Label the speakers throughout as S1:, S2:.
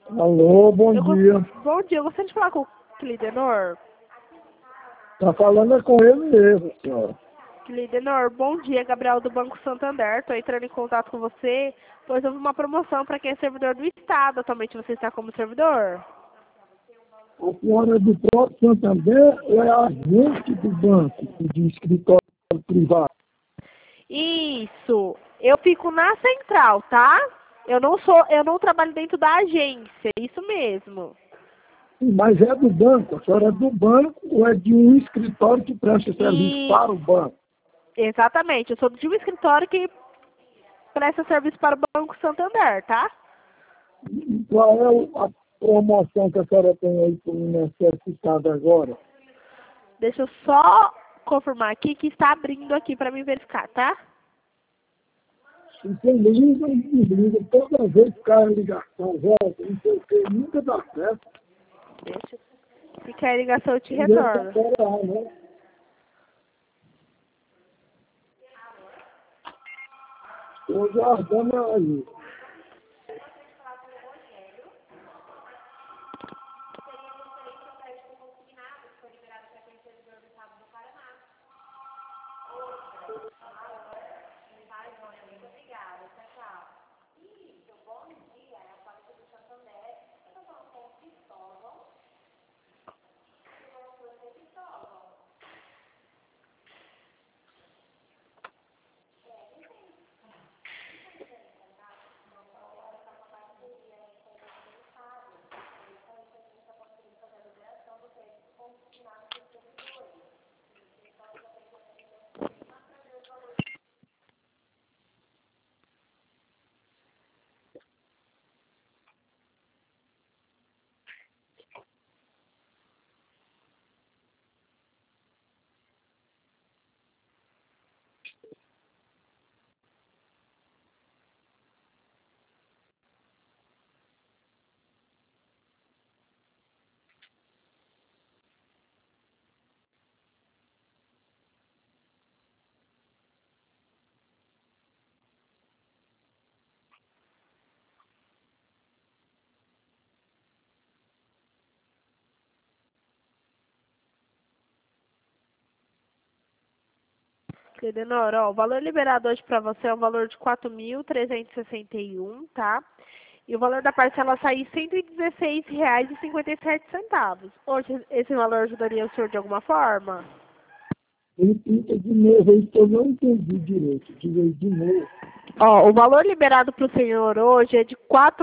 S1: Alô, bom dia.
S2: Bom dia, eu gostaria de falar com o Clidenor.
S1: Tá falando é com ele mesmo, senhora.
S2: Clidenor, bom dia, Gabriel do Banco Santander. Estou entrando em contato com você, pois houve uma promoção para quem é servidor do Estado. Atualmente você está como servidor?
S1: A senhora é do próprio Santander ou é agente do banco, de escritório privado?
S2: Isso, eu fico na central, tá? Eu não trabalho dentro da agência, isso mesmo.
S1: Mas é do banco. A senhora é do banco ou é de um escritório que presta serviço
S2: E
S1: para o banco?
S2: exatamente, eu sou de um escritório que presta serviço para o Banco Santander, tá?
S1: E qual é a promoção que a senhora tem aí para o necessitado agora?
S2: Deixa eu só confirmar aqui que está abrindo aqui para me verificar, tá?
S1: Se você liga e desliga, toda vez que cai a ligação, volta, não sei o que, nunca dá certo.
S2: Deixa. Se quer a ligação, eu te
S1: E ele tá
S2: retorno.
S1: fora, né? Estou aguardando aí.
S2: Clidenor, ó, o valor liberado hoje para você é um valor de 4.361, tá? E o valor da parcela a sair R$ 116,57. Hoje, esse valor ajudaria o senhor de alguma forma?
S1: Repita de novo aí que eu não entendi direito. Diga aí de novo.
S2: Ó, o valor liberado para o senhor hoje é de R$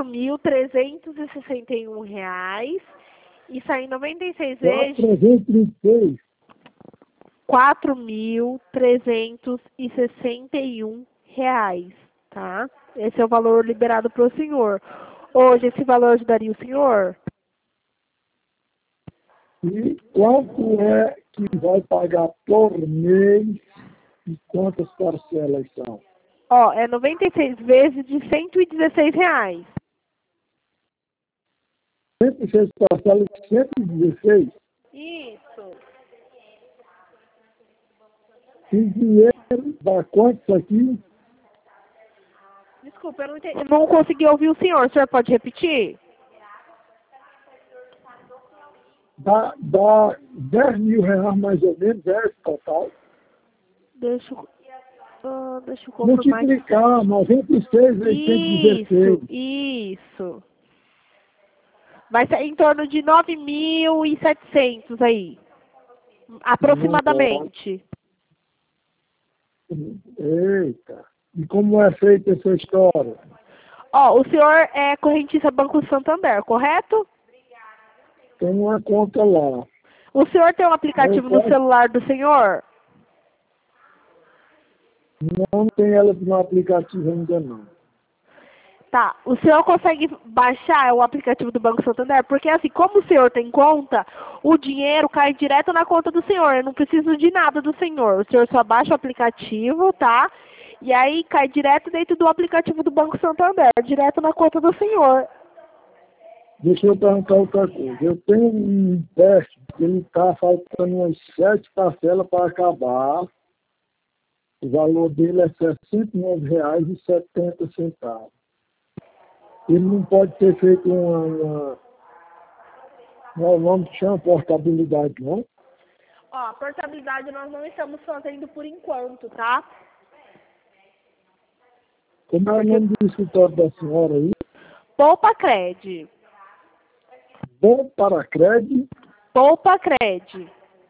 S2: 4.361 e sai em 96 vezes
S1: 436.
S2: R$ 4.361, tá? Esse é o valor liberado para o senhor. Hoje, esse valor ajudaria o senhor?
S1: E quanto é que vai pagar por mês e quantas parcelas são?
S2: Ó, é 96 vezes de R$ 116.
S1: 106 parcelas de 116.
S2: Isso.
S1: E dinheiro dá quanto isso aqui?
S2: Desculpa, eu não entendi. Não consegui ouvir o senhor. O senhor pode repetir?
S1: Dá 10 mil reais mais ou menos, é esse total.
S2: Deixa eu confirmar aqui.
S1: Multiplicar 96 vezes 116.
S2: Isso. Vai ser em torno de 9.700 aí. Aproximadamente.
S1: Eita. E como é feita essa história?
S2: Ó, o senhor é correntista Banco Santander, correto?
S1: Tem uma conta lá.
S2: O senhor tem um aplicativo no celular do senhor?
S1: Não tem ela no aplicativo ainda não.
S2: Tá. O senhor consegue baixar o aplicativo do Banco Santander? Porque assim, como o senhor tem conta, o dinheiro cai direto na conta do senhor. Eu não preciso de nada do senhor. O senhor só baixa o aplicativo, tá? E aí cai direto dentro do aplicativo do Banco Santander, direto na conta do senhor.
S1: Deixa eu perguntar outra coisa. Eu tenho um empréstimo que ele está faltando umas 7 parcelas para acabar. O valor dele é R$ 69,70. Ele não pode ter feito não é o nome que chama portabilidade, não?
S2: Ó, a portabilidade nós não estamos fazendo por enquanto, tá?
S1: Como é o nome do escritório da senhora aí?
S2: Poupa Cred.
S1: Bom para crédito,
S2: Poupa Cred.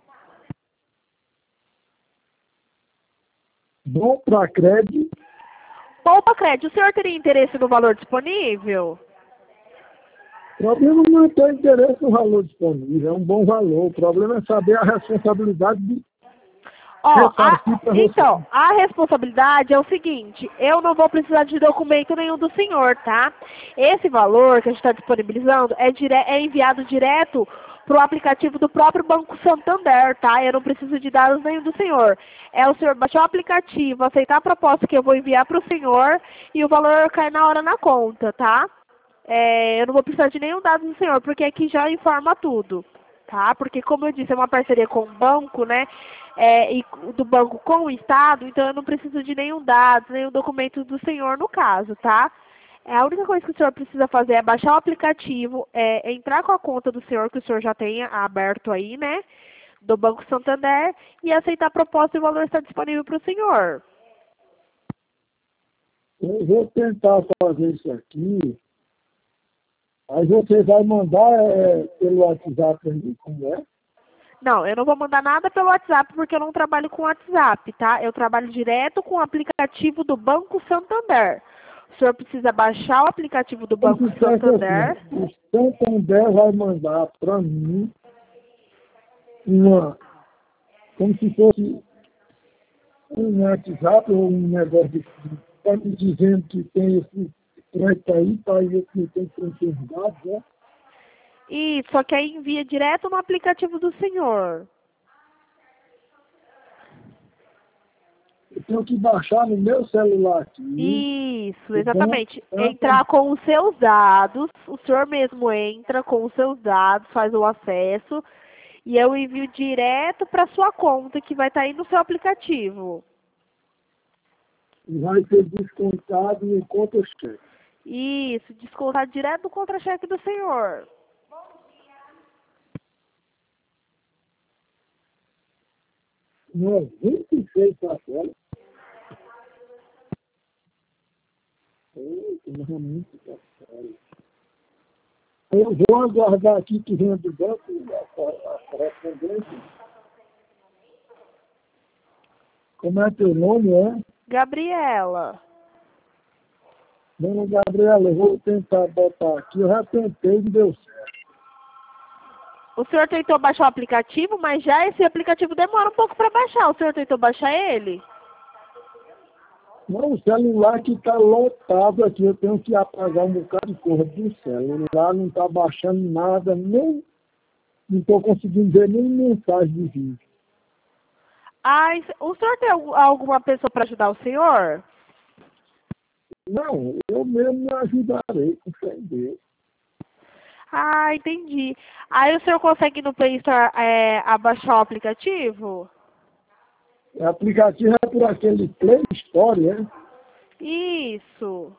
S1: bom para crédito.
S2: Poupa Cred. O senhor teria interesse no valor disponível?
S1: O problema não é ter interesse no valor disponível, é um bom valor. O problema é saber a responsabilidade de
S2: Ó,
S1: ressarcir para você.
S2: então, a responsabilidade é o seguinte, eu não vou precisar de documento nenhum do senhor, tá? Esse valor que a gente está disponibilizando é enviado direto para o aplicativo do próprio Banco Santander, tá? Eu não preciso de dados nenhum do senhor. É o senhor baixar o aplicativo, aceitar a proposta que eu vou enviar para o senhor e o valor cai na hora na conta, tá? Eu não vou precisar de nenhum dado do senhor, porque aqui já informa tudo, tá? Porque, como eu disse, é uma parceria com o banco, né? E do banco com o Estado, então eu não preciso de nenhum dado, nenhum documento do senhor no caso, tá? A única coisa que o senhor precisa fazer é baixar o aplicativo, entrar com a conta do senhor, que o senhor já tenha aberto aí, né? Do Banco Santander, e aceitar a proposta e o valor está disponível para o senhor.
S1: Eu vou tentar fazer isso aqui. Aí você vai mandar pelo WhatsApp aí, como é?
S2: Não, eu não vou mandar nada pelo WhatsApp porque eu não trabalho com WhatsApp, tá? Eu trabalho direto com o aplicativo do Banco Santander. O senhor precisa baixar o aplicativo do Banco Santander.
S1: Assim, o Santander vai mandar para mim como se fosse um WhatsApp ou um negócio está me dizendo que tem esse crédito aí, para eu que tem que preencher os dados, né?
S2: E só que aí envia direto no aplicativo do senhor.
S1: Eu tenho que baixar no meu celular aqui.
S2: Isso, exatamente. Entrar com os seus dados, o senhor mesmo entra com os seus dados, faz o acesso e eu envio direto para sua conta que vai estar aí no seu aplicativo.
S1: E vai ser descontado em conta-cheque.
S2: Isso, descontar direto do contra-cheque do senhor.
S1: Não é 26 parcelas. Eita, não é muito parcelas. Eu vou aguardar aqui que venha do banco a correspondência. Como é teu nome, é?
S2: Gabriela.
S1: Dona Gabriela, eu vou tentar botar aqui. Eu já tentei e não deu certo.
S2: O senhor tentou baixar o aplicativo, mas já esse aplicativo demora um pouco para baixar. O senhor tentou baixar ele?
S1: Não, o celular que está lotado aqui. Eu tenho que apagar um bocado de coisa do celular. Não está baixando nada, nem não estou conseguindo ver nem mensagem de vídeo.
S2: O senhor tem alguma pessoa para ajudar o senhor?
S1: Não, eu mesmo me ajudarei com fé em Deus.
S2: Ah, entendi. Aí o senhor consegue ir no Play Store abaixar o aplicativo?
S1: O aplicativo é por aquele Play Store, né?
S2: Isso.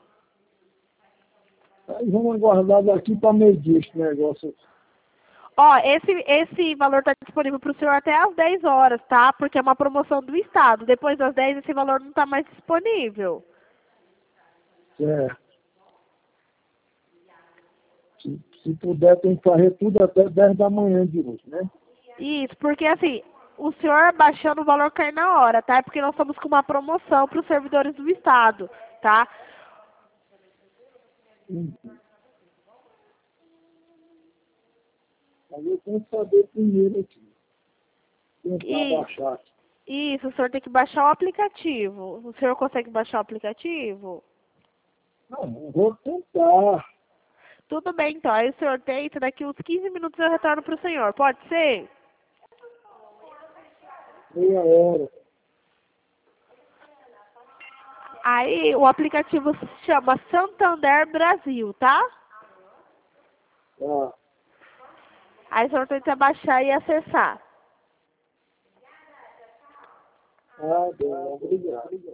S1: Aí vamos aguardar daqui para medir esse negócio.
S2: Ó, esse valor está disponível para o senhor até às 10 horas, tá? Porque é uma promoção do Estado. Depois das 10 esse valor não está mais disponível.
S1: Certo. Se puder, tem que fazer tudo até 10 da manhã de hoje, né?
S2: Isso, porque assim, o senhor baixando o valor cai na hora, tá? É porque nós estamos com uma promoção para os servidores do Estado, tá?
S1: Mas eu tenho que saber primeiro aqui. Tentar baixar.
S2: Isso, o senhor tem que baixar o aplicativo. O senhor consegue baixar o aplicativo?
S1: Não, eu vou tentar.
S2: Tudo bem, então. Aí o senhor tenta, daqui uns 15 minutos eu retorno para o senhor. Pode ser?
S1: Meia hora.
S2: Aí o aplicativo se chama Santander Brasil, tá?
S1: Tá.
S2: Aí o senhor tenta baixar e acessar.
S1: Ah, bem, obrigado.